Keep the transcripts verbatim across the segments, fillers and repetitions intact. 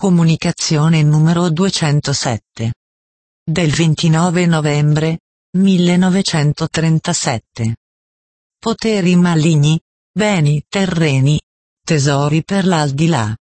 Comunicazione numero duecentosette. Del ventinove novembre millenovecentotrentasette. Poteri maligni, beni terreni, tesori per l'aldilà.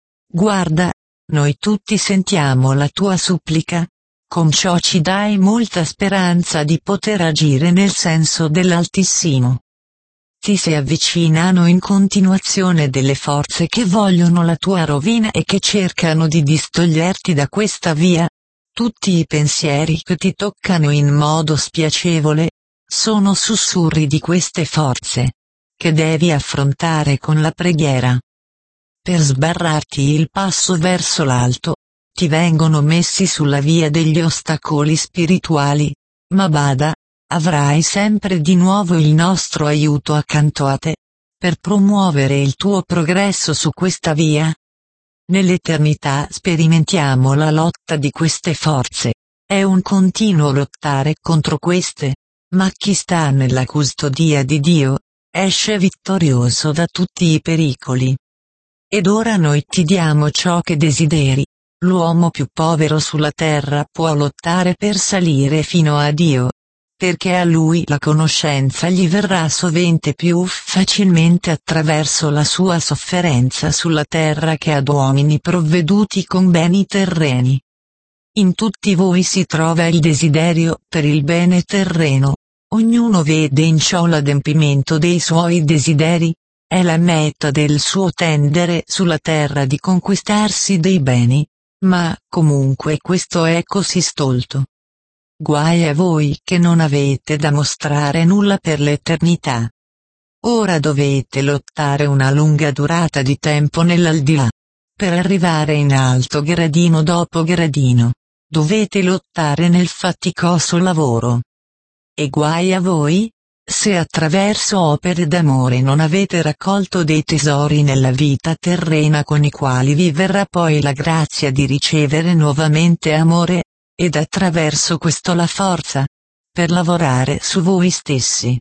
Guarda, noi tutti sentiamo la tua supplica, con ciò ci dai molta speranza di poter agire nel senso dell'Altissimo. Ti si avvicinano in continuazione delle forze che vogliono la tua rovina e che cercano di distoglierti da questa via. Tutti i pensieri che ti toccano in modo spiacevole sono sussurri di queste forze, che devi affrontare con la preghiera. Per sbarrarti il passo verso l'alto, ti vengono messi sulla via degli ostacoli spirituali, ma bada, avrai sempre di nuovo il nostro aiuto accanto a te, per promuovere il tuo progresso su questa via. Nell'eternità sperimentiamo la lotta di queste forze, è un continuo lottare contro queste, ma chi sta nella custodia di Dio, esce vittorioso da tutti i pericoli. Ed ora noi ti diamo ciò che desideri, l'uomo più povero sulla terra può lottare per salire fino a Dio, perché a lui la conoscenza gli verrà sovente più facilmente attraverso la sua sofferenza sulla terra che ad uomini provveduti con beni terreni. In tutti voi si trova il desiderio per il bene terreno, ognuno vede in ciò l'adempimento dei suoi desideri, è la meta del suo tendere sulla terra di conquistarsi dei beni, ma comunque questo è così stolto. Guai a voi che non avete da mostrare nulla per l'eternità. Ora dovete lottare una lunga durata di tempo nell'aldilà. Per arrivare in alto gradino dopo gradino, dovete lottare nel faticoso lavoro. E guai a voi, se attraverso opere d'amore non avete raccolto dei tesori nella vita terrena con i quali vi verrà poi la grazia di ricevere nuovamente amore, ed attraverso questo la forza, per lavorare su voi stessi.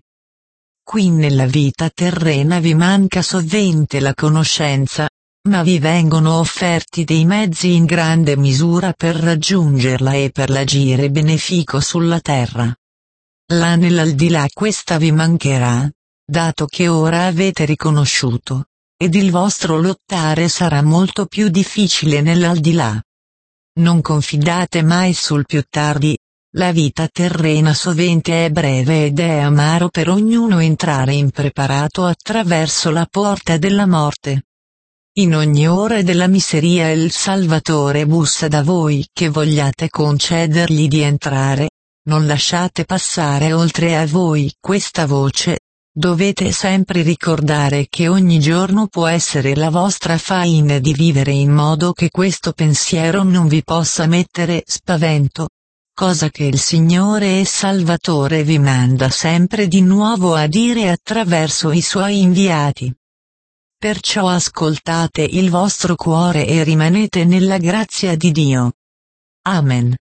Qui nella vita terrena vi manca sovente la conoscenza, ma vi vengono offerti dei mezzi in grande misura per raggiungerla e per l'agire benefico sulla terra. Là nell'aldilà questa vi mancherà, dato che ora avete riconosciuto, ed il vostro lottare sarà molto più difficile nell'aldilà. Non confidate mai sul più tardi, la vita terrena sovente è breve ed è amaro per ognuno entrare impreparato attraverso la porta della morte. In ogni ora della miseria il Salvatore bussa da voi che vogliate concedergli di entrare, non lasciate passare oltre a voi questa voce. Dovete sempre ricordare che ogni giorno può essere la vostra faina di vivere in modo che questo pensiero non vi possa mettere spavento, cosa che il Signore e Salvatore vi manda sempre di nuovo a dire attraverso i suoi inviati. Perciò ascoltate il vostro cuore e rimanete nella grazia di Dio. Amen.